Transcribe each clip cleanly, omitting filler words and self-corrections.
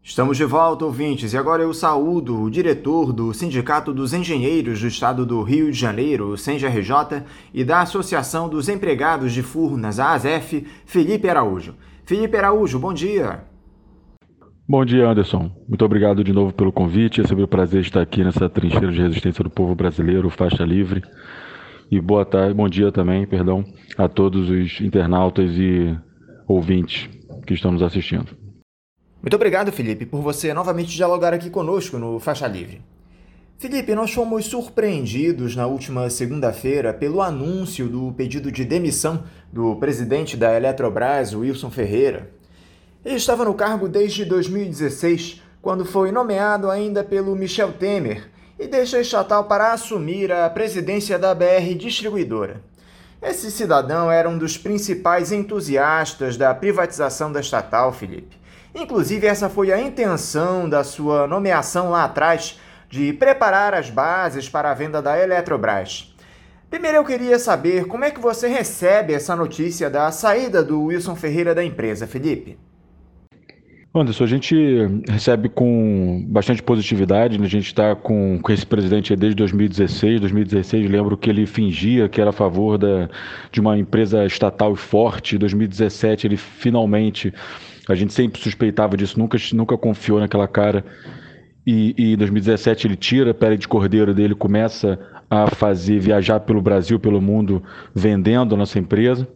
Estamos de volta, ouvintes, e agora eu saúdo o diretor do Sindicato dos Engenheiros do Estado do Rio de Janeiro, o SENGRJ, e da Associação dos Empregados de Furnas, a ASEF, Felipe Araújo. Felipe Araújo, bom dia. Bom dia, Anderson. Muito obrigado de novo pelo convite. É sempre um prazer estar aqui nessa trincheira de resistência do povo brasileiro, Faixa Livre. E boa tarde, bom dia também, perdão, a todos os internautas e ouvintes que estão nos assistindo. Muito obrigado, Felipe, por você novamente dialogar aqui conosco no Faixa Livre. Felipe, nós fomos surpreendidos na última segunda-feira pelo anúncio do pedido de demissão do presidente da Eletrobras, Wilson Ferreira. Ele estava no cargo desde 2016, quando foi nomeado ainda pelo Michel Temer e deixa a estatal para assumir a presidência da BR Distribuidora. Esse cidadão era um dos principais entusiastas da privatização da estatal, Felipe. Inclusive, essa foi a intenção da sua nomeação lá atrás, de preparar as bases para a venda da Eletrobras. Primeiro eu queria saber como é que você recebe essa notícia da saída do Wilson Ferreira da empresa, Felipe. Anderson, a gente recebe com bastante positividade, né? A gente está com esse presidente desde 2016. 2016, lembro que ele fingia que era a favor de uma empresa estatal forte. Em 2017, ele finalmente, a gente sempre suspeitava disso, nunca confiou naquela cara. E em 2017 ele tira a pele de cordeiro dele, começa a viajar pelo Brasil, pelo mundo, vendendo a nossa empresa.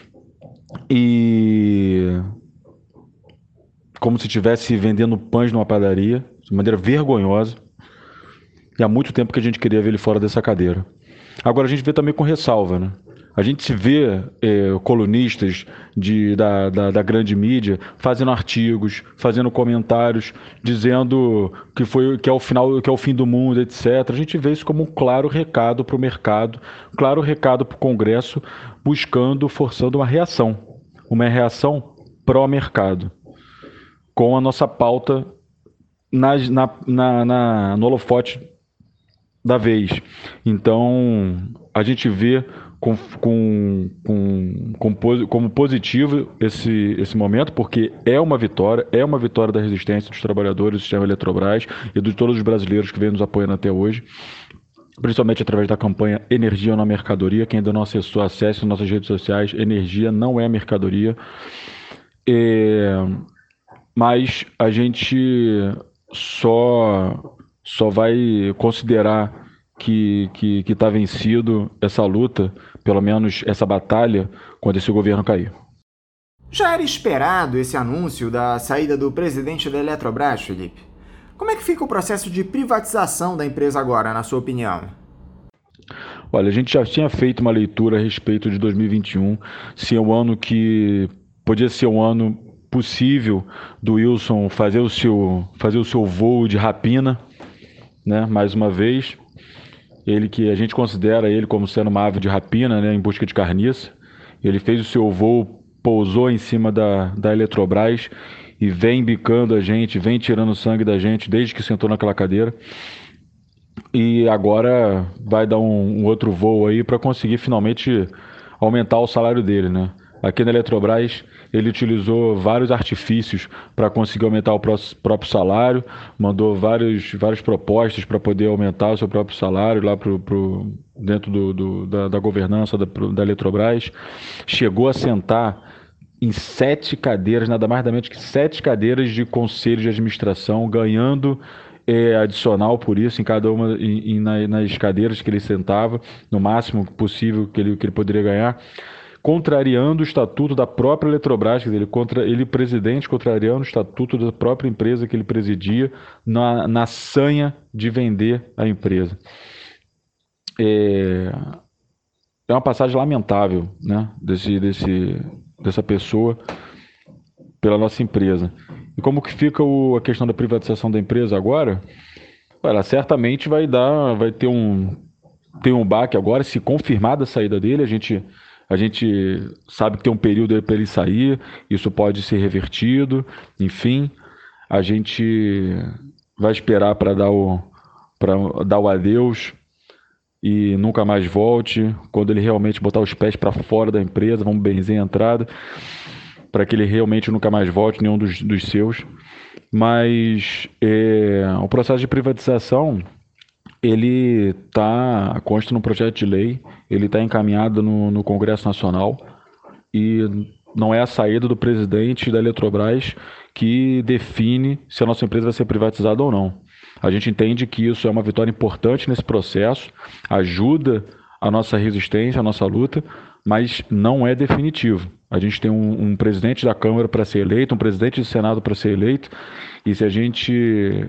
E como se estivesse vendendo pães numa padaria, de maneira vergonhosa. E há muito tempo que a gente queria ver ele fora dessa cadeira. Agora a gente vê também com ressalva, né? A gente se vê colunistas da grande mídia fazendo artigos, fazendo comentários, dizendo que é o final, que é o fim do mundo, etc. A gente vê isso como um claro recado para o mercado, claro recado para o Congresso, forçando uma reação pró-mercado, com a nossa pauta no holofote da vez. Então, a gente vê como positivo esse momento, porque é uma vitória da resistência dos trabalhadores do sistema Eletrobras e de todos os brasileiros que vêm nos apoiando até hoje, principalmente através da campanha Energia na Mercadoria. Quem ainda não acessou, acesse nossas redes sociais. Energia não é mercadoria. Mas a gente só vai considerar que está vencido essa luta, pelo menos essa batalha, quando esse governo cair. Já era esperado esse anúncio da saída do presidente da Eletrobras, Felipe? Como é que fica o processo de privatização da empresa agora, na sua opinião? Olha, a gente já tinha feito uma leitura a respeito de 2021, se é um ano que podia ser um ano possível do Wilson fazer o seu voo de rapina, né? Mais uma vez, ele que a gente considera ele como sendo uma ave de rapina, né? Em busca de carniça. Ele fez o seu voo, pousou em cima da Eletrobras e vem bicando a gente, vem tirando sangue da gente desde que sentou naquela cadeira. E agora vai dar um outro voo aí para conseguir finalmente aumentar o salário dele, né? Aqui na Eletrobras, ele utilizou vários artifícios para conseguir aumentar o próprio salário, mandou várias propostas para poder aumentar o seu próprio salário lá dentro da governança da Eletrobras. Chegou a sentar em 7 cadeiras, nada mais nada menos que 7 cadeiras de conselho de administração, ganhando adicional por isso em cada uma nas cadeiras que ele sentava, no máximo possível que ele poderia ganhar, contrariando o estatuto da própria Eletrobras, quer dizer, ele presidente, contrariando o estatuto da própria empresa que ele presidia, na sanha de vender a empresa. É uma passagem lamentável, né, dessa pessoa pela nossa empresa. E como que fica a questão da privatização da empresa agora? Ela certamente vai ter um baque agora, se confirmada a saída dele. A gente sabe que tem um período para ele sair, isso pode ser revertido, enfim, a gente vai esperar para dar o adeus e nunca mais volte. Quando ele realmente botar os pés para fora da empresa, vamos benzer a entrada, para que ele realmente nunca mais volte, nenhum dos seus. mas o processo de privatização ele consta no projeto de lei, ele está encaminhado no Congresso Nacional e não é a saída do presidente da Eletrobras que define se a nossa empresa vai ser privatizada ou não. A gente entende que isso é uma vitória importante nesse processo, ajuda a nossa resistência, a nossa luta, mas não é definitivo. A gente tem um presidente da Câmara para ser eleito, um presidente do Senado para ser eleito, e se a gente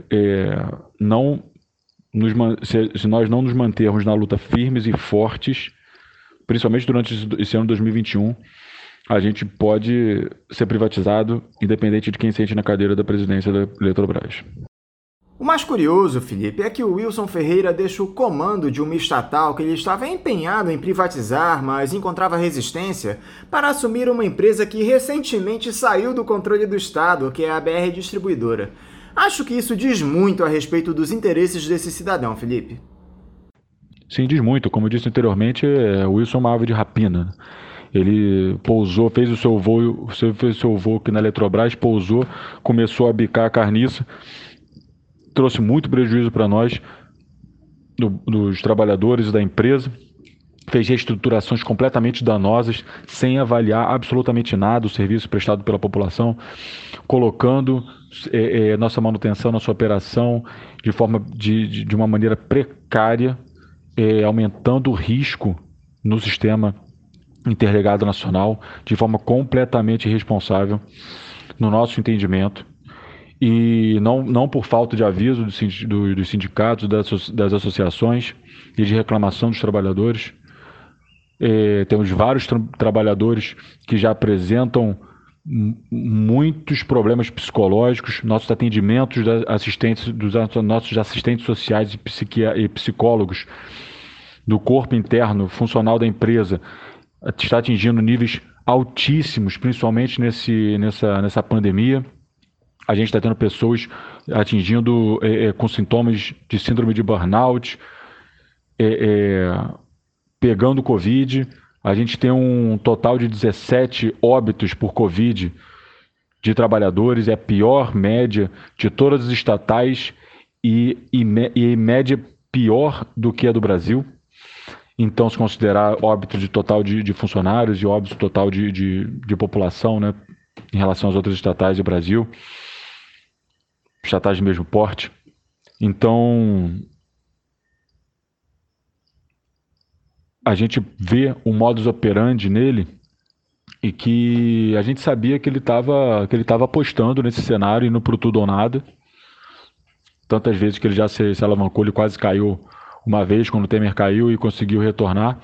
se nós não nos mantermos na luta firmes e fortes, principalmente durante esse ano 2021, a gente pode ser privatizado, independente de quem sente na cadeira da presidência da Eletrobras. O mais curioso, Felipe, é que o Wilson Ferreira deixa o comando de uma estatal que ele estava empenhado em privatizar, mas encontrava resistência, para assumir uma empresa que recentemente saiu do controle do Estado, que é a BR Distribuidora. Acho que isso diz muito a respeito dos interesses desse cidadão, Felipe. Sim, diz muito. Como eu disse anteriormente, o Wilson é uma ave de rapina. Ele pousou, fez o seu voo aqui na Eletrobras, pousou, começou a bicar a carniça, trouxe muito prejuízo para nós, dos trabalhadores da empresa, fez reestruturações completamente danosas, sem avaliar absolutamente nada o serviço prestado pela população, colocando nossa manutenção, nossa operação de uma maneira precária, aumentando o risco no sistema interligado nacional, de forma completamente irresponsável, no nosso entendimento. E não por falta de aviso dos sindicatos, das associações e de reclamação dos trabalhadores. Temos vários trabalhadores que já apresentam muitos problemas psicológicos. Nossos atendimentos dos nossos assistentes sociais e psicólogos do corpo interno funcional da empresa está atingindo níveis altíssimos, principalmente nessa pandemia. A gente está tendo pessoas atingindo com sintomas de síndrome de burnout, pegando Covid. A gente tem um total de 17 óbitos por Covid de trabalhadores, é a pior média de todas as estatais e média pior do que a do Brasil. Então, se considerar óbito de total de funcionários e óbito total de população, né, em relação às outras estatais do Brasil, estatais de mesmo porte. Então, a gente vê um modus operandi nele e que a gente sabia que ele estava apostando nesse cenário, indo para o tudo ou nada. Tantas vezes que ele já se alavancou, ele quase caiu uma vez quando o Temer caiu e conseguiu retornar,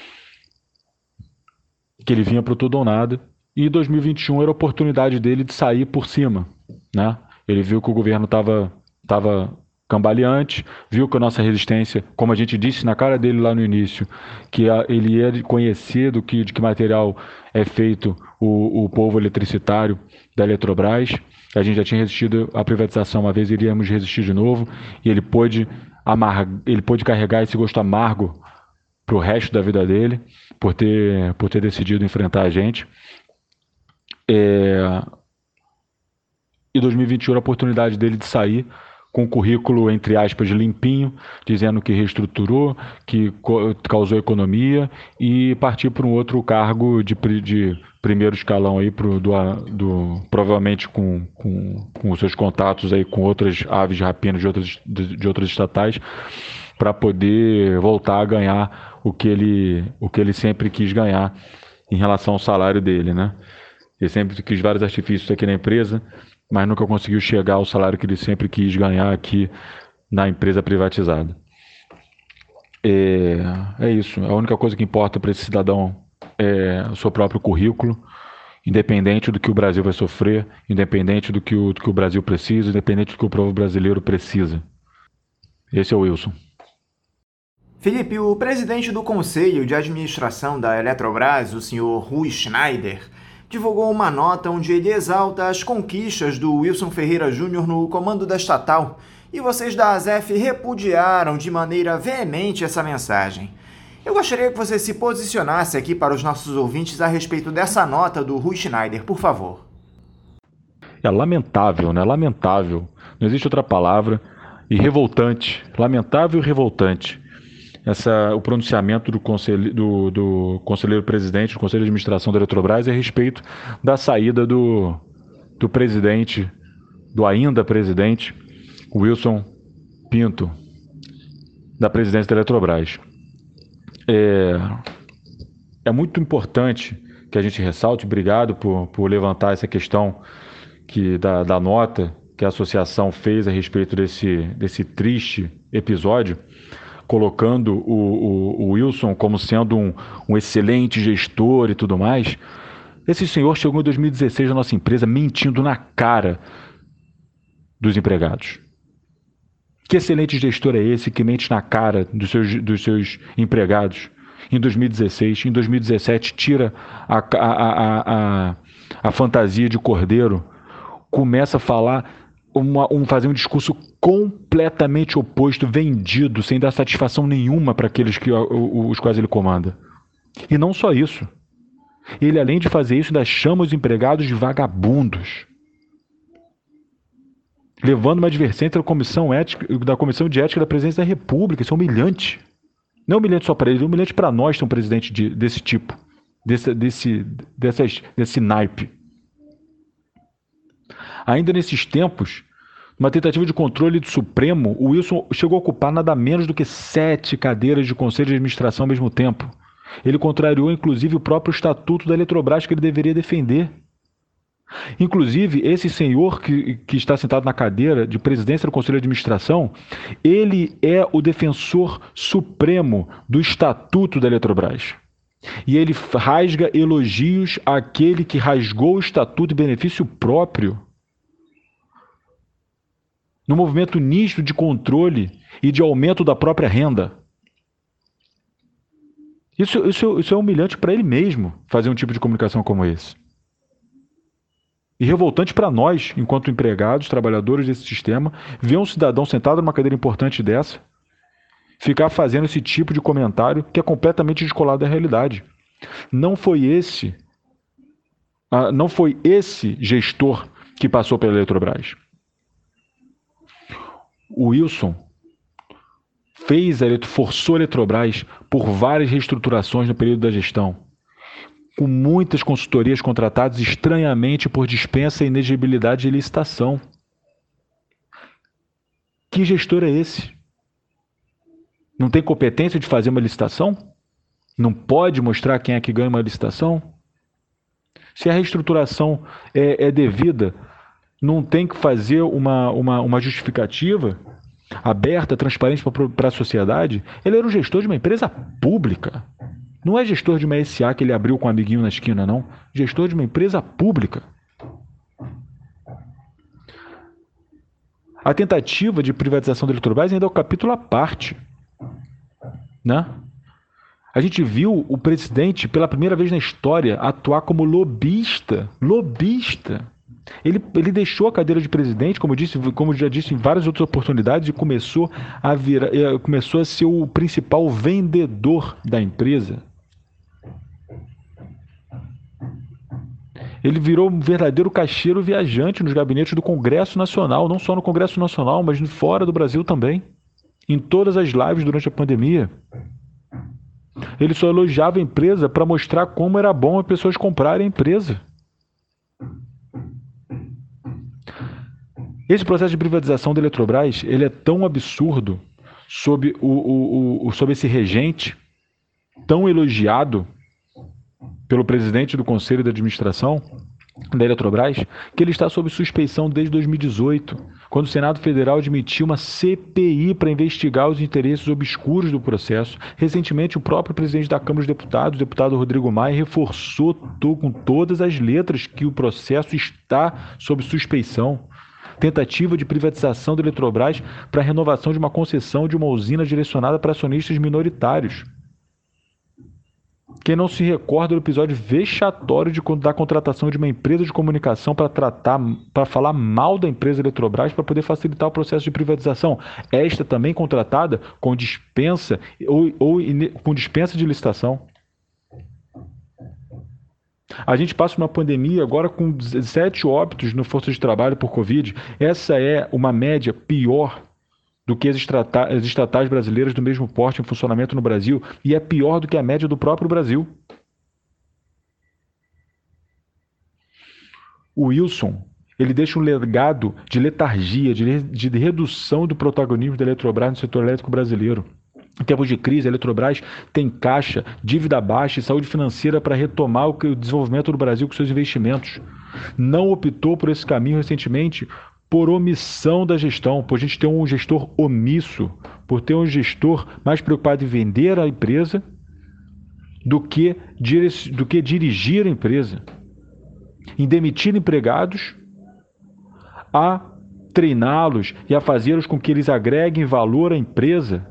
que ele vinha para o tudo ou nada. E 2021 era a oportunidade dele de sair por cima, né? Ele viu que o governo estava cambaleante, viu que a nossa resistência, como a gente disse na cara dele lá no início, que ele ia conhecer de que material é feito o polvo eletricitário da Eletrobras. A gente já tinha resistido à privatização uma vez, iríamos resistir de novo, e ele pôde carregar esse gosto amargo para o resto da vida dele, por ter decidido enfrentar a gente. E 2021 era a oportunidade dele de sair com um currículo, entre aspas, limpinho, dizendo que reestruturou, que causou economia, e partir para um outro cargo de primeiro escalão aí provavelmente com os seus contatos aí com outras aves de rapina de outras estatais, para poder voltar a ganhar o que ele sempre quis ganhar em relação ao salário dele, né? Ele sempre quis vários artifícios aqui na empresa, mas nunca conseguiu chegar ao salário que ele sempre quis ganhar aqui na empresa privatizada. É isso. A única coisa que importa para esse cidadão é o seu próprio currículo, independente do que o Brasil vai sofrer, independente do que o Brasil precisa, independente do que o povo brasileiro precisa. Esse é o Wilson. Felipe, o presidente do Conselho de Administração da Eletrobras, o senhor Rui Schneider, divulgou uma nota onde ele exalta as conquistas do Wilson Ferreira Júnior no comando da estatal, e vocês da ASEF repudiaram de maneira veemente essa mensagem. Eu gostaria que você se posicionasse aqui para os nossos ouvintes a respeito dessa nota do Rui Schneider, por favor. É lamentável, né? Lamentável. Não existe outra palavra. E revoltante. Lamentável e revoltante. O pronunciamento do conselheiro presidente, do conselho de administração da Eletrobras, é a respeito da saída do presidente, do ainda presidente, Wilson Pinto, da presidência da Eletrobras. É muito importante que a gente ressalte, obrigado por levantar essa questão da nota que a associação fez a respeito desse triste episódio, colocando o Wilson como sendo um excelente gestor e tudo mais. Esse senhor chegou em 2016 na nossa empresa mentindo na cara dos empregados. Que excelente gestor é esse que mente na cara dos seus empregados em 2016? Em 2017 tira a fantasia de cordeiro, começa a falar, fazer um discurso completamente oposto, vendido, sem dar satisfação nenhuma para aqueles os quais ele comanda. E não só isso. Ele, além de fazer isso, ainda chama os empregados de vagabundos, levando uma advertência da Comissão de Ética da Presidência da República. Isso é humilhante. Não é humilhante só para ele, é humilhante para nós ter um presidente desse tipo, desse naipe. Ainda nesses tempos, numa tentativa de controle do Supremo, o Wilson chegou a ocupar nada menos do que 7 cadeiras de conselho de administração ao mesmo tempo. Ele contrariou, inclusive, o próprio estatuto da Eletrobras que ele deveria defender. Inclusive, esse senhor que está sentado na cadeira de presidência do Conselho de Administração, ele é o defensor supremo do estatuto da Eletrobras. E ele rasga elogios àquele que rasgou o estatuto em benefício próprio, no movimento nítido de controle e de aumento da própria renda. Isso é humilhante para ele mesmo, fazer um tipo de comunicação como esse. E revoltante para nós, enquanto empregados, trabalhadores desse sistema, ver um cidadão sentado numa cadeira importante dessa, ficar fazendo esse tipo de comentário que é completamente descolado da realidade. Não foi esse gestor que passou pela Eletrobras. O Wilson forçou a Eletrobras por várias reestruturações no período da gestão, com muitas consultorias contratadas estranhamente por dispensa e inexigibilidade de licitação. Que gestor é esse? Não tem competência de fazer uma licitação? Não pode mostrar quem é que ganha uma licitação? Se a reestruturação é devida, não tem que fazer uma justificativa aberta, transparente para a sociedade? Ele era um gestor de uma empresa pública. Não é gestor de uma SA que ele abriu com um amiguinho na esquina, não. Gestor de uma empresa pública. A tentativa de privatização da Eletrobras ainda é um capítulo à parte, né? A gente viu o presidente, pela primeira vez na história, atuar como lobista. Lobista. Ele deixou a cadeira de presidente, como já disse em várias outras oportunidades, e começou a ser o principal vendedor da empresa. Ele virou um verdadeiro caixeiro viajante nos gabinetes do Congresso Nacional, não só no Congresso Nacional, mas fora do Brasil também, em todas as lives durante a pandemia. Ele só elogiava a empresa para mostrar como era bom as pessoas comprarem a empresa. Esse processo de privatização da Eletrobras, ele é tão absurdo sob esse regente, tão elogiado pelo presidente do Conselho de Administração da Eletrobras, que ele está sob suspeição desde 2018, quando o Senado Federal admitiu uma CPI para investigar os interesses obscuros do processo. Recentemente, o próprio presidente da Câmara dos Deputados, o deputado Rodrigo Maia, reforçou com todas as letras que o processo está sob suspeição. Tentativa de privatização da Eletrobras para a renovação de uma concessão de uma usina direcionada para acionistas minoritários. Quem não se recorda do episódio vexatório da contratação de uma empresa de comunicação para falar mal da empresa Eletrobras para poder facilitar o processo de privatização. Esta também contratada com dispensa com dispensa de licitação. A gente passa uma pandemia agora com 17 óbitos no força de trabalho por Covid. Essa é uma média pior do que as estatais brasileiras do mesmo porte em funcionamento no Brasil e é pior do que a média do próprio Brasil. O Wilson, ele deixa um legado de letargia, de redução do protagonismo da Eletrobras no setor elétrico brasileiro. Em tempos de crise, a Eletrobras tem caixa, dívida baixa e saúde financeira para retomar o desenvolvimento do Brasil com seus investimentos. Não optou por esse caminho recentemente por omissão da gestão, por a gente ter um gestor omisso, por ter um gestor mais preocupado em vender a empresa do que dirigir a empresa, em demitir empregados, a treiná-los e a fazê-los com que eles agreguem valor à empresa.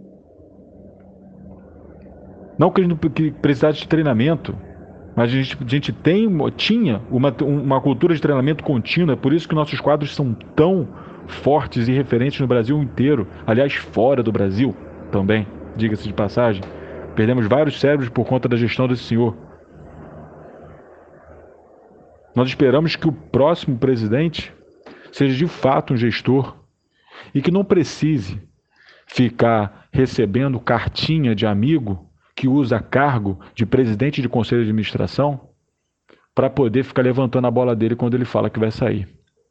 Não que a gente precisasse de treinamento, mas a gente tinha uma cultura de treinamento contínuo, é por isso que nossos quadros são tão fortes e referentes no Brasil inteiro, aliás, fora do Brasil também, diga-se de passagem. Perdemos vários cérebros por conta da gestão desse senhor. Nós esperamos que o próximo presidente seja de fato um gestor e que não precise ficar recebendo cartinha de amigo que usa cargo de presidente de conselho de administração para poder ficar levantando a bola dele quando ele fala que vai sair.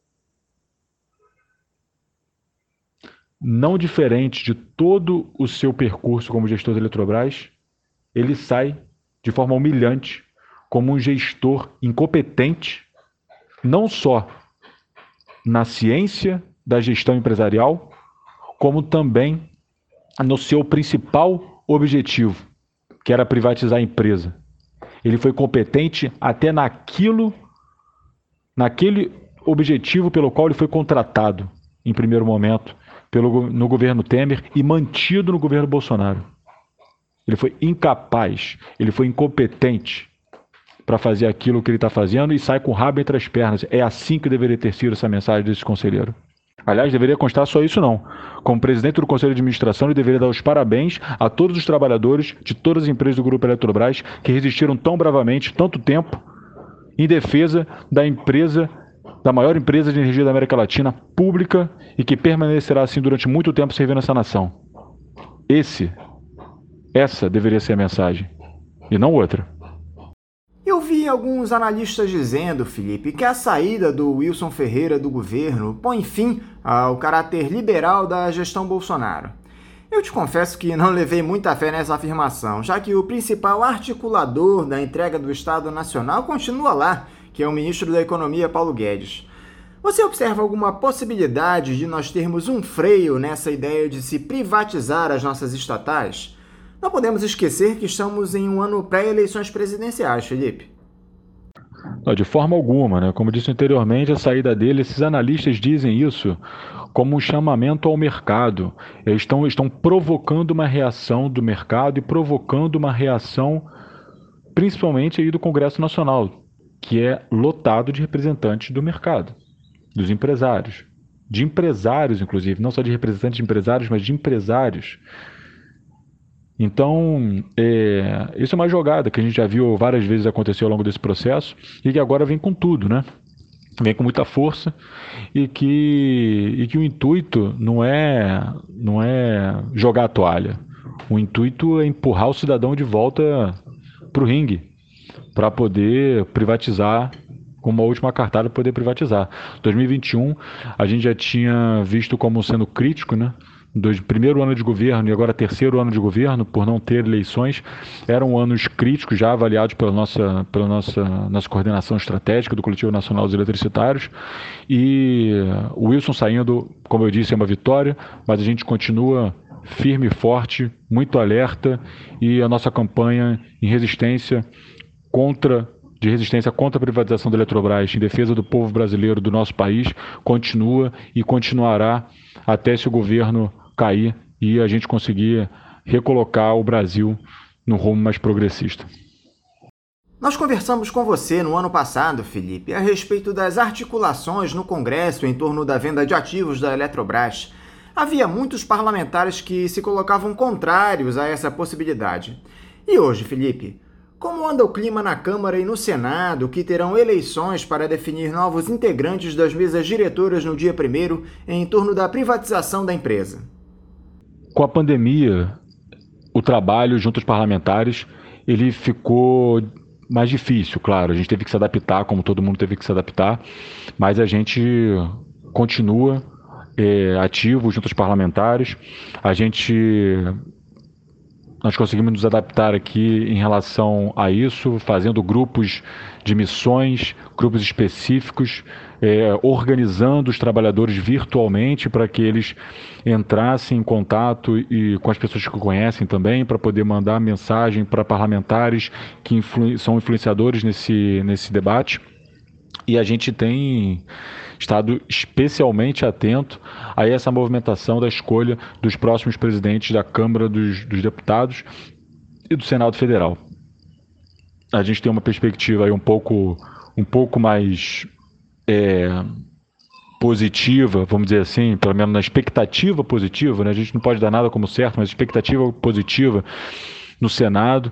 Não diferente de todo o seu percurso como gestor da Eletrobras, ele sai de forma humilhante como um gestor incompetente, não só na ciência da gestão empresarial, como também no seu principal objetivo, que era privatizar a empresa. Ele foi competente até naquele objetivo pelo qual ele foi contratado, em primeiro momento, no governo Temer e mantido no governo Bolsonaro. Ele foi incapaz, ele foi incompetente para fazer aquilo que ele está fazendo e sai com o rabo entre as pernas. É assim que deveria ter sido essa mensagem desse conselheiro. Aliás, deveria constar só isso não. Como presidente do Conselho de Administração, ele deveria dar os parabéns a todos os trabalhadores de todas as empresas do Grupo Eletrobras que resistiram tão bravamente, tanto tempo, em defesa da maior empresa de energia da América Latina, pública, e que permanecerá assim durante muito tempo servindo essa nação. Essa deveria ser a mensagem, e não outra. Eu vi alguns analistas dizendo, Felipe, que a saída do Wilson Ferreira do governo põe fim ao caráter liberal da gestão Bolsonaro. Eu te confesso que não levei muita fé nessa afirmação, já que o principal articulador da entrega do Estado Nacional continua lá, que é o ministro da Economia, Paulo Guedes. Você observa alguma possibilidade de nós termos um freio nessa ideia de se privatizar as nossas estatais? Não podemos esquecer que estamos em um ano pré-eleições presidenciais, Felipe. Não, de forma alguma, né? Como disse anteriormente, a saída dele, esses analistas dizem isso como um chamamento ao mercado. Eles estão provocando uma reação do mercado e provocando uma reação principalmente aí do Congresso Nacional, que é lotado de representantes do mercado, dos empresários, de empresários inclusive, não só de representantes de empresários, mas de empresários. Então, isso é uma jogada que a gente já viu várias vezes acontecer ao longo desse processo e que agora vem com tudo, né? Vem com muita força e que o intuito não é jogar a toalha. O intuito é empurrar o cidadão de volta para o ringue para poder privatizar, com uma última cartada para poder privatizar. 2021 a gente já tinha visto como sendo crítico, né? Primeiro ano de governo e agora terceiro ano de governo, por não ter eleições, eram anos críticos já avaliados pela nossa coordenação estratégica do Coletivo Nacional dos Eletricitários, e o Wilson saindo, como eu disse, é uma vitória, mas a gente continua firme e forte, muito alerta, e a nossa campanha em resistência contra a privatização da Eletrobras, em defesa do povo brasileiro, do nosso país, continua e continuará até esse governo cair e a gente conseguir recolocar o Brasil no rumo mais progressista. Nós conversamos com você no ano passado, Felipe, a respeito das articulações no Congresso em torno da venda de ativos da Eletrobras. Havia muitos parlamentares que se colocavam contrários a essa possibilidade. E hoje, Felipe, Como anda o clima na Câmara e no Senado, que terão eleições para definir novos integrantes das mesas diretoras no dia 1º, em torno da privatização da empresa? Com a pandemia, o trabalho junto aos parlamentares, ele ficou mais difícil, claro. A gente teve que se adaptar, como todo mundo teve que se adaptar, mas a gente continua ativo junto aos parlamentares. Nós conseguimos nos adaptar aqui em relação a isso, fazendo grupos de missões, grupos específicos, organizando os trabalhadores virtualmente para que eles entrassem em contato com as pessoas que conhecem também, para poder mandar mensagem para parlamentares que são influenciadores nesse debate. E a gente tem estado especialmente atento a essa movimentação da escolha dos próximos presidentes da Câmara dos Deputados e do Senado Federal. A gente tem uma perspectiva aí um pouco mais positiva, vamos dizer assim, pelo menos na expectativa positiva, né? A gente não pode dar nada como certo, mas expectativa positiva no Senado,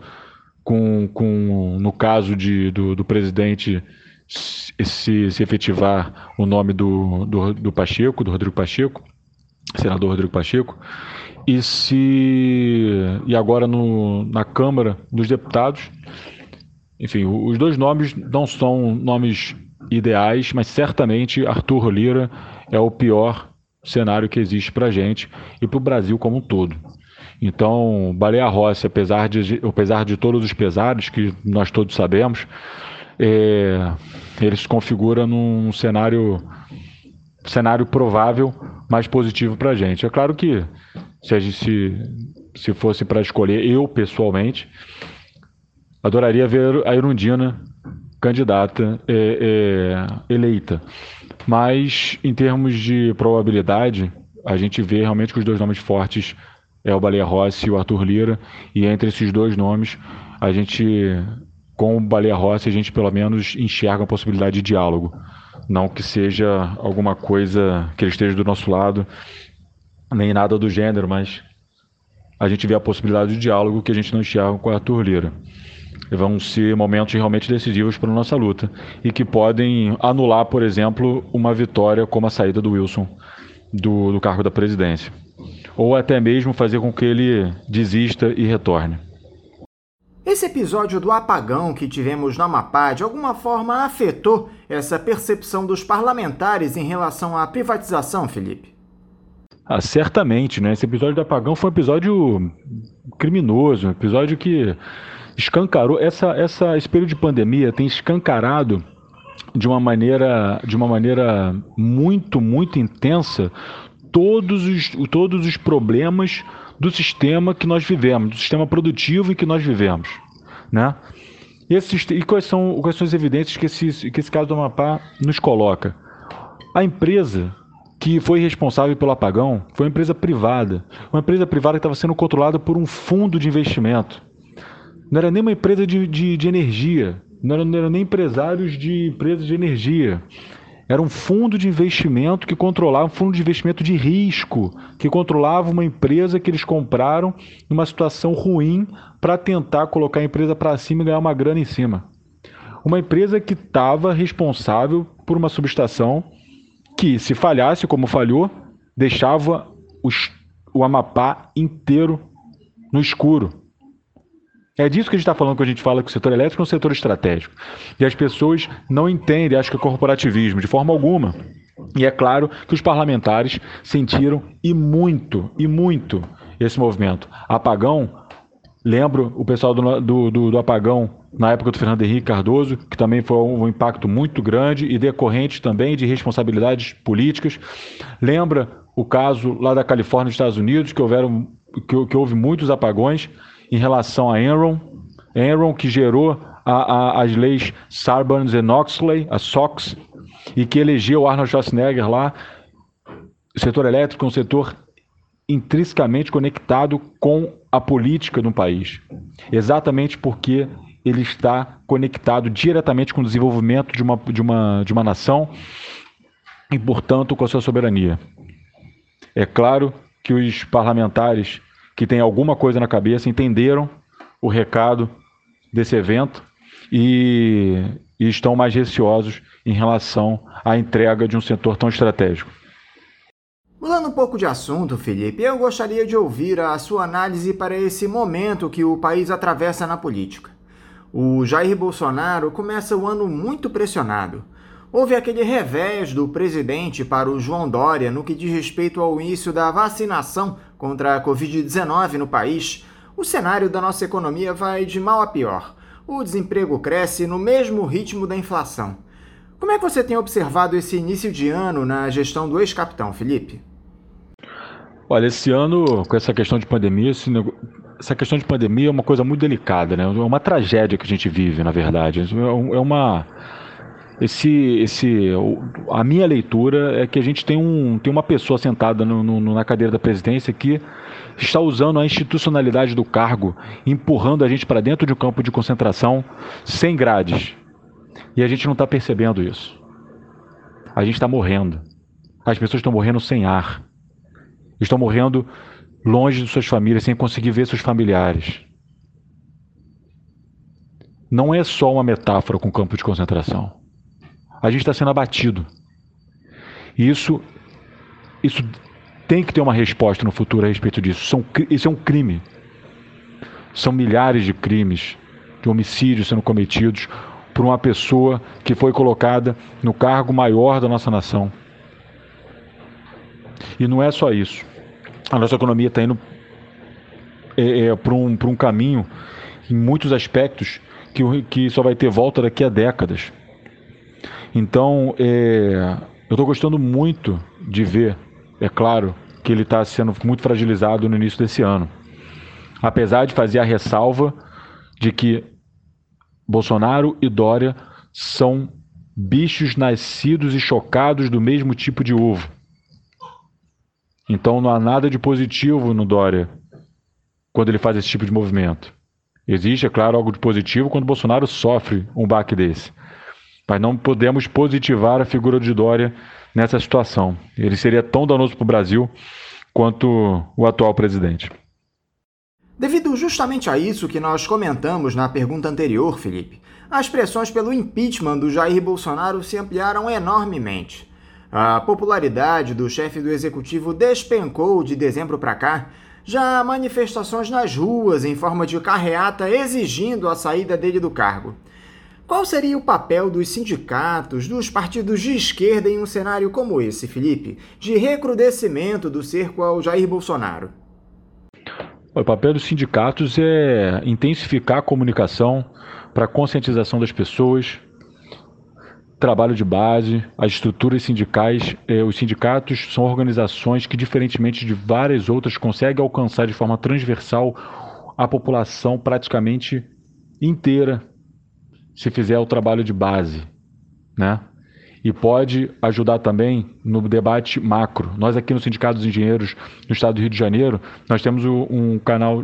no caso do presidente se efetivar o nome do Pacheco, do Rodrigo Pacheco, senador Rodrigo Pacheco, e agora na Câmara dos Deputados, enfim, os dois nomes não são nomes ideais, mas certamente Arthur Lira é o pior cenário que existe para a gente e para o Brasil como um todo. Então, Baleia Rossi, apesar de todos os pesares que nós todos sabemos, ele se configura num cenário provável mais positivo para a gente. É claro que se fosse para escolher, eu pessoalmente adoraria ver a Erundina candidata eleita, mas em termos de probabilidade a gente vê realmente que os dois nomes fortes é o Baleia Rossi e o Arthur Lira, e entre esses dois nomes com o Baleia Rossi, a gente pelo menos enxerga a possibilidade de diálogo. Não que seja alguma coisa que ele esteja do nosso lado, nem nada do gênero, mas a gente vê a possibilidade de diálogo que a gente não enxerga com o Arthur Lira. E vão ser momentos realmente decisivos para a nossa luta e que podem anular, por exemplo, uma vitória como a saída do Wilson do cargo da presidência. Ou até mesmo fazer com que ele desista e retorne. Esse episódio do apagão que tivemos no Amapá, de alguma forma, afetou essa percepção dos parlamentares em relação à privatização, Felipe? Certamente, né? Esse episódio do apagão foi um episódio criminoso, um episódio que escancarou. Esse período de pandemia tem escancarado de uma maneira muito, muito intensa todos os problemas do sistema que nós vivemos, do sistema produtivo em que nós vivemos, né? E quais são as evidências que esse caso do Amapá nos coloca? A empresa que foi responsável pelo apagão foi uma empresa privada que estava sendo controlada por um fundo de investimento. Não era nem uma empresa de energia, não eram nem empresários de empresas de energia. Era um fundo de investimento que controlava, um fundo de investimento de risco, que controlava uma empresa que eles compraram numa situação ruim para tentar colocar a empresa para cima e ganhar uma grana em cima. Uma empresa que estava responsável por uma subestação que, se falhasse como falhou, deixava o Amapá inteiro no escuro. É disso que a gente está falando quando a gente fala que o setor elétrico é um setor estratégico. E as pessoas não entendem, acham que é corporativismo, de forma alguma. E é claro que os parlamentares sentiram e muito esse movimento. Apagão, lembro o pessoal do apagão na época do Fernando Henrique Cardoso, que também foi um impacto muito grande e decorrente também de responsabilidades políticas. Lembra o caso lá da Califórnia, nos Estados Unidos, que houve muitos apagões em relação a Enron, que gerou as leis Sarbanes-Oxley, a SOX, e que elegeu Arnold Schwarzenegger lá. O setor elétrico é um setor intrinsecamente conectado com a política de um país, exatamente porque ele está conectado diretamente com o desenvolvimento de uma nação e, portanto, com a sua soberania. É claro que os parlamentares que têm alguma coisa na cabeça entenderam o recado desse evento e estão mais receosos em relação à entrega de um setor tão estratégico. Mudando um pouco de assunto, Felipe, eu gostaria de ouvir a sua análise para esse momento que o país atravessa na política. O Jair Bolsonaro começa o ano muito pressionado. Houve aquele revés do presidente para o João Dória no que diz respeito ao início da vacinação contra a Covid-19 no país. O cenário da nossa economia vai de mal a pior. O desemprego cresce no mesmo ritmo da inflação. Como é que você tem observado esse início de ano na gestão do ex-capitão, Felipe? Olha, esse ano, com essa questão de pandemia, essa questão de pandemia é uma coisa muito delicada, né? É uma tragédia que a gente vive, na verdade. A minha leitura é que a gente tem uma pessoa sentada na cadeira da presidência que está usando a institucionalidade do cargo, empurrando a gente para dentro de um campo de concentração sem grades. E a gente não está percebendo isso. A gente está morrendo. As pessoas estão morrendo sem ar. Estão morrendo longe de suas famílias, sem conseguir ver seus familiares. Não é só uma metáfora com campo de concentração. A gente está sendo abatido. E isso tem que ter uma resposta no futuro a respeito disso. Isso é um crime. São milhares de crimes, de homicídios sendo cometidos por uma pessoa que foi colocada no cargo maior da nossa nação. E não é só isso. A nossa economia está indo para um caminho, em muitos aspectos, que só vai ter volta daqui a décadas. Então, eu estou gostando muito de ver, é claro, que ele está sendo muito fragilizado no início desse ano. Apesar de fazer a ressalva de que Bolsonaro e Dória são bichos nascidos e chocados do mesmo tipo de ovo. Então não há nada de positivo no Dória quando ele faz esse tipo de movimento. Existe, é claro, algo de positivo quando Bolsonaro sofre um baque desse. Mas não podemos positivar a figura de Dória nessa situação. Ele seria tão danoso para o Brasil quanto o atual presidente. Devido justamente a isso que nós comentamos na pergunta anterior, Felipe, as pressões pelo impeachment do Jair Bolsonaro se ampliaram enormemente. A popularidade do chefe do executivo despencou de dezembro para cá. Já há manifestações nas ruas em forma de carreata exigindo a saída dele do cargo. Qual seria o papel dos sindicatos, dos partidos de esquerda em um cenário como esse, Felipe, de recrudescimento do cerco ao Jair Bolsonaro? O papel dos sindicatos é intensificar a comunicação para a conscientização das pessoas, trabalho de base, as estruturas sindicais. Os sindicatos são organizações que, diferentemente de várias outras, conseguem alcançar de forma transversal a população praticamente inteira, se fizer o trabalho de base, né? E pode ajudar também no debate macro. Nós aqui no Sindicato dos Engenheiros no estado do Rio de Janeiro, nós temos um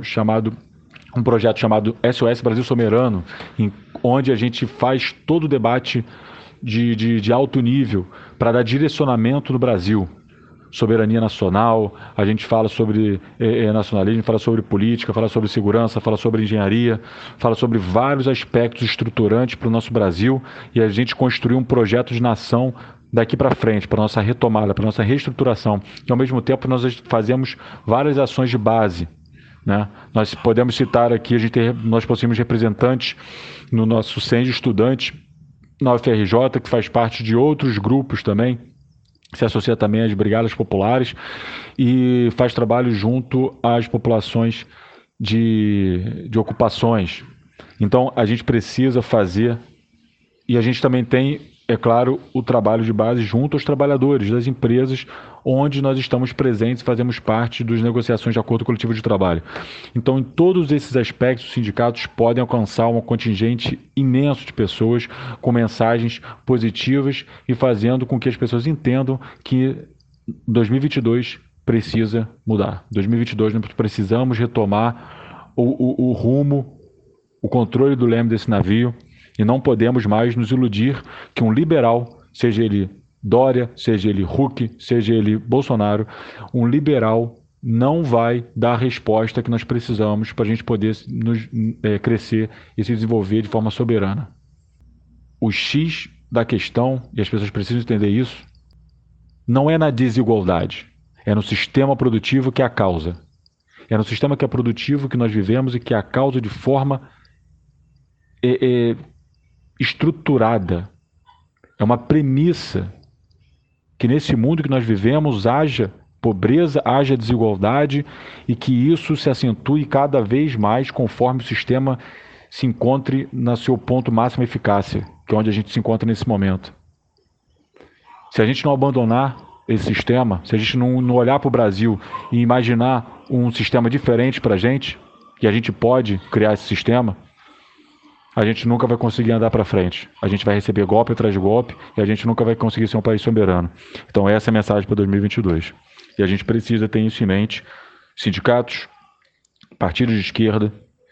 projeto chamado SOS Brasil Soberano, onde a gente faz todo o debate de alto nível para dar direcionamento no Brasil. Soberania nacional, a gente fala sobre nacionalismo, fala sobre política, fala sobre segurança, fala sobre engenharia, fala sobre vários aspectos estruturantes para o nosso Brasil, e a gente construir um projeto de nação daqui para frente, para a nossa retomada, para a nossa reestruturação. E ao mesmo tempo nós fazemos várias ações de base, né? Nós podemos citar aqui, nós possuímos representantes no nosso CEN de estudante, na UFRJ, que faz parte de outros grupos também, se associa também às brigadas populares e faz trabalho junto às populações de ocupações. Então, a gente precisa fazer, e a gente também tem, é claro, o trabalho de base junto aos trabalhadores das empresas onde nós estamos presentes e fazemos parte das negociações de acordo coletivo de trabalho. Então, em todos esses aspectos, os sindicatos podem alcançar um contingente imenso de pessoas com mensagens positivas e fazendo com que as pessoas entendam que 2022 precisa mudar. 2022 nós precisamos retomar o rumo, o controle do leme desse navio, e não podemos mais nos iludir que um liberal, seja ele Dória, seja ele Huck, seja ele Bolsonaro, um liberal não vai dar a resposta que nós precisamos para a gente poder crescer e se desenvolver de forma soberana. O X da questão, e as pessoas precisam entender isso, não é na desigualdade, é no sistema produtivo que é a causa. É no sistema que é produtivo que nós vivemos e que é a causa de forma estruturada. É uma premissa que nesse mundo que nós vivemos haja pobreza, haja desigualdade e que isso se acentue cada vez mais conforme o sistema se encontre no seu ponto máximo de eficácia, que é onde a gente se encontra nesse momento. Se a gente não abandonar esse sistema, se a gente não olhar para o Brasil e imaginar um sistema diferente para a gente gente pode criar esse sistema, a gente nunca vai conseguir andar para frente. A gente vai receber golpe atrás de golpe e a gente nunca vai conseguir ser um país soberano. Então essa é a mensagem para 2022. E a gente precisa ter isso em mente. Sindicatos, partidos de esquerda,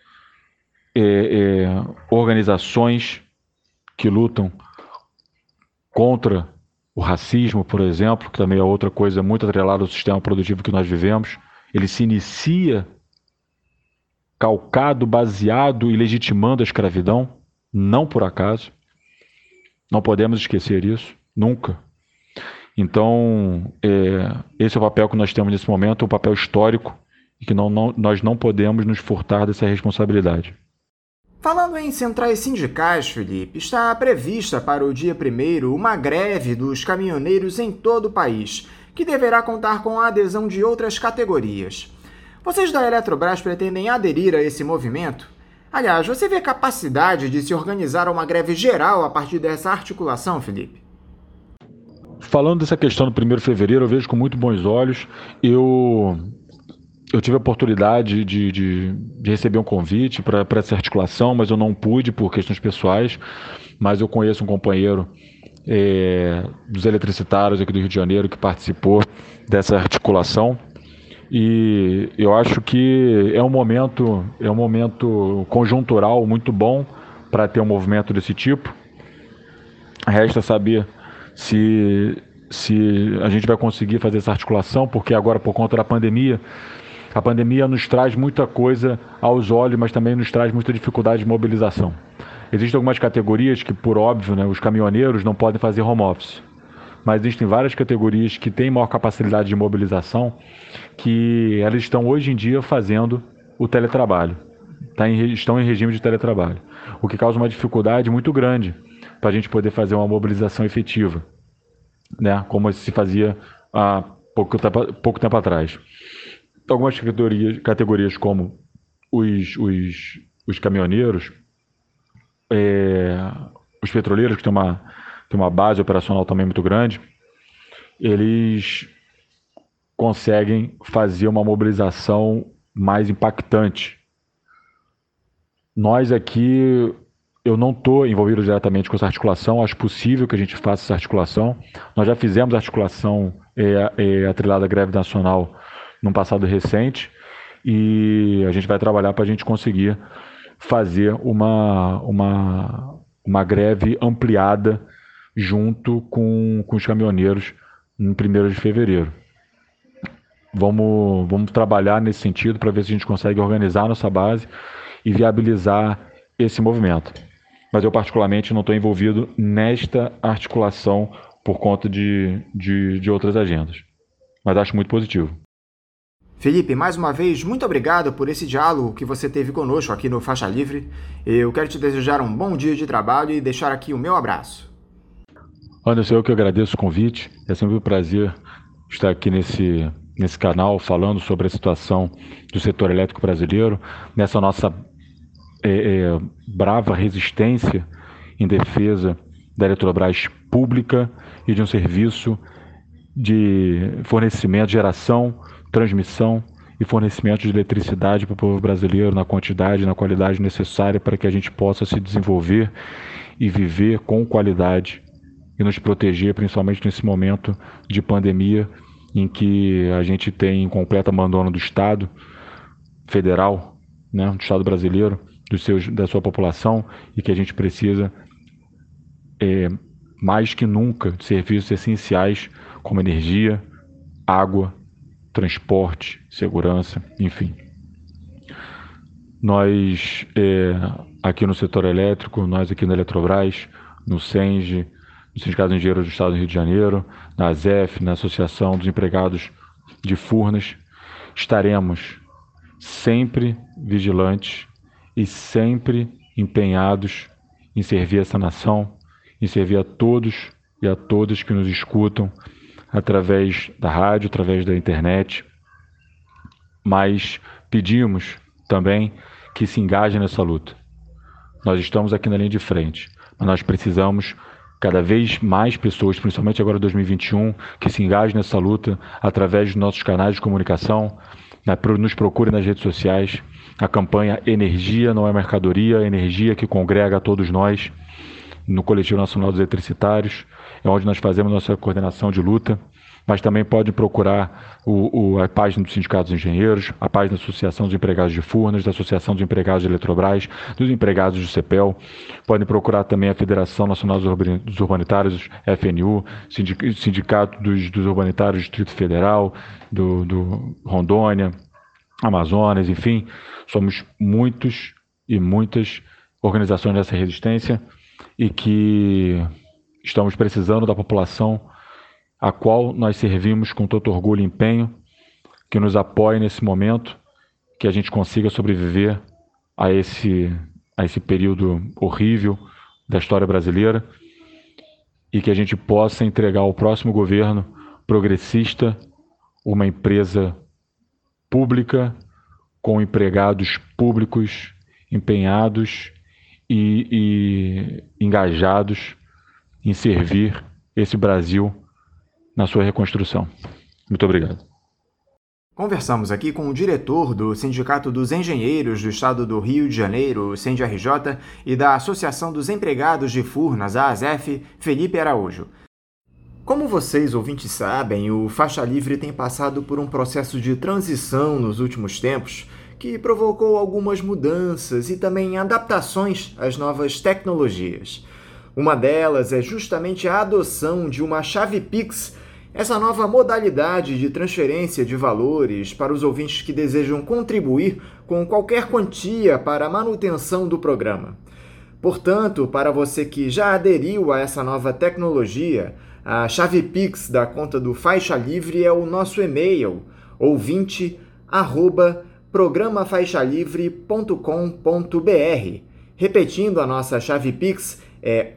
organizações que lutam contra o racismo, por exemplo, que também é outra coisa muito atrelada ao sistema produtivo que nós vivemos. Ele se inicia calcado, baseado e legitimando a escravidão, não por acaso. Não podemos esquecer isso, nunca. Então, esse é o papel que nós temos nesse momento, um papel histórico, e que nós não podemos nos furtar dessa responsabilidade. Falando em centrais sindicais, Felipe, está prevista para o dia 1º uma greve dos caminhoneiros em todo o país, que deverá contar com a adesão de outras categorias. Vocês da Eletrobras pretendem aderir a esse movimento? Aliás, você vê capacidade de se organizar uma greve geral a partir dessa articulação, Felipe? Falando dessa questão do 1º de fevereiro, eu vejo com muito bons olhos. Eu tive a oportunidade de receber um convite para essa articulação, mas eu não pude por questões pessoais. Mas eu conheço um companheiro dos eletricitários aqui do Rio de Janeiro que participou dessa articulação. E eu acho que é um momento conjuntural muito bom para ter um movimento desse tipo. Resta saber se a gente vai conseguir fazer essa articulação, porque agora, por conta da pandemia, a pandemia nos traz muita coisa aos olhos, mas também nos traz muita dificuldade de mobilização. Existem algumas categorias que, por óbvio, os caminhoneiros não podem fazer home office. Mas existem várias categorias que têm maior capacidade de mobilização, que elas estão hoje em dia fazendo o teletrabalho, estão em regime de teletrabalho, o que causa uma dificuldade muito grande para a gente poder fazer uma mobilização efetiva, né? Como se fazia há pouco tempo atrás. Algumas categorias como os caminhoneiros, os petroleiros, que tem uma base operacional também muito grande, eles conseguem fazer uma mobilização mais impactante. Nós aqui, eu não estou envolvido diretamente com essa articulação, acho possível que a gente faça essa articulação. Nós já fizemos a articulação atrelada à greve nacional num passado recente e a gente vai trabalhar para a gente conseguir fazer uma greve ampliada junto com os caminhoneiros em 1º de fevereiro. Vamos trabalhar nesse sentido para ver se a gente consegue organizar nossa base e viabilizar esse movimento. Mas eu particularmente não estou envolvido nesta articulação por conta de outras agendas. Mas acho muito positivo. Felipe, mais uma vez, muito obrigado por esse diálogo que você teve conosco aqui no Faixa Livre. Eu quero te desejar um bom dia de trabalho e deixar aqui o meu abraço. Anderson, eu que agradeço o convite. É sempre um prazer estar aqui nesse canal falando sobre a situação do setor elétrico brasileiro, nessa nossa brava resistência em defesa da Eletrobras pública e de um serviço de fornecimento, geração, transmissão e fornecimento de eletricidade para o povo brasileiro na quantidade e na qualidade necessária para que a gente possa se desenvolver e viver com qualidade e nos proteger, principalmente nesse momento de pandemia em que a gente tem completo abandono do Estado federal, né, do Estado brasileiro, da sua população, e que a gente precisa, mais que nunca, de serviços essenciais como energia, água, transporte, segurança, enfim. Nós, aqui no setor elétrico, nós aqui na Eletrobras, no SENGE, no Sindicato de Engenheiros do Estado do Rio de Janeiro, na ASEF, na Associação dos Empregados de Furnas, estaremos sempre vigilantes e sempre empenhados em servir essa nação, em servir a todos e a todas que nos escutam através da rádio, através da internet. Mas pedimos também que se engajem nessa luta. Nós estamos aqui na linha de frente, mas nós precisamos cada vez mais pessoas, principalmente agora em 2021, que se engajem nessa luta através dos nossos canais de comunicação, nos procurem nas redes sociais. A campanha Energia Não é Mercadoria, Energia que congrega a todos nós, no Coletivo Nacional dos Eletricitários, é onde nós fazemos nossa coordenação de luta, mas também pode procurar a página dos Sindicatos de Engenheiros, a página da Associação dos Empregados de Furnas, da Associação dos Empregados de Eletrobras, dos Empregados do CEPEL. Podem procurar também a Federação Nacional dos Urbanitários, FNU, Sindicato dos Urbanitários do Distrito Federal, do Rondônia, Amazonas, enfim. Somos muitos e muitas organizações dessa resistência e que estamos precisando da população a qual nós servimos com todo orgulho e empenho, que nos apoie nesse momento, que a gente consiga sobreviver a esse período horrível da história brasileira e que a gente possa entregar ao próximo governo progressista uma empresa pública com empregados públicos empenhados e engajados em servir esse Brasil na sua reconstrução. Muito obrigado. Conversamos aqui com o diretor do Sindicato dos Engenheiros do Estado do Rio de Janeiro, o SENDE-RJ, e da Associação dos Empregados de Furnas, a ASEF, Felipe Araújo. Como vocês, ouvintes, sabem, o Faixa Livre tem passado por um processo de transição nos últimos tempos, que provocou algumas mudanças e também adaptações às novas tecnologias. Uma delas é justamente a adoção de uma chave Pix, essa nova modalidade de transferência de valores para os ouvintes que desejam contribuir com qualquer quantia para a manutenção do programa. Portanto, para você que já aderiu a essa nova tecnologia, a chave Pix da conta do Faixa Livre é o nosso e-mail, ouvinte@programafaixalivre.com.br. Repetindo, a nossa chave Pix é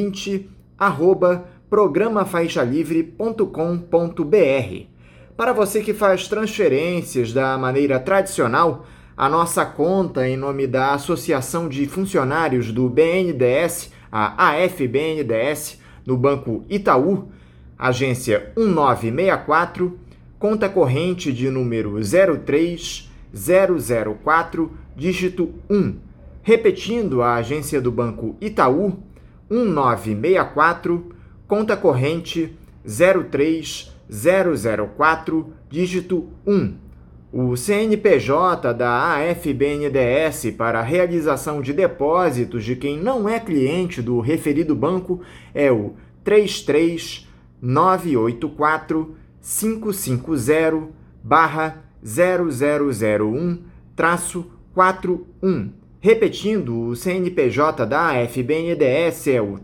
ouvinte@programafaixalivre.com.br. Para você que faz transferências da maneira tradicional, a nossa conta em nome da Associação de Funcionários do BNDES, a AFBNDES, no Banco Itaú, agência 1964, conta corrente de número 03004, dígito 1. Repetindo, a agência do Banco Itaú, 1964, conta corrente 03004, dígito 1. O CNPJ da AFBNDES para a realização de depósitos de quem não é cliente do referido banco é o 33984-550-0001-41. Repetindo, o CNPJ da AFBNDES é o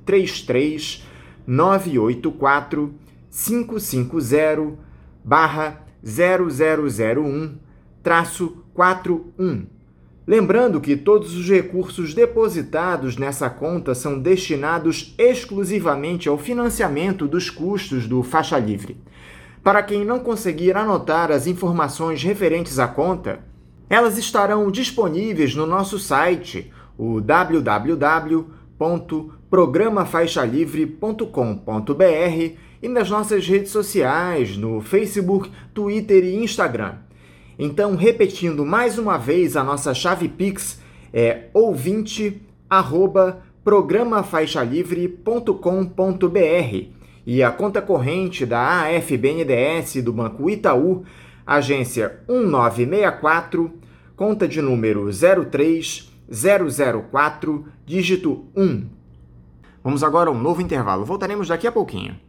33984-550-0001-41. Lembrando que todos os recursos depositados nessa conta são destinados exclusivamente ao financiamento dos custos do Faixa Livre. Para quem não conseguir anotar as informações referentes à conta, elas estarão disponíveis no nosso site, o www.programafaixalivre.com.br, e nas nossas redes sociais, no Facebook, Twitter e Instagram. Então, repetindo mais uma vez, a nossa chave Pix é ouvinte@programafaixalivre.com.br e a conta corrente da AFBNDES do Banco Itaú, agência 1964, conta de número 03004, dígito 1. Vamos agora a um novo intervalo. Voltaremos daqui a pouquinho.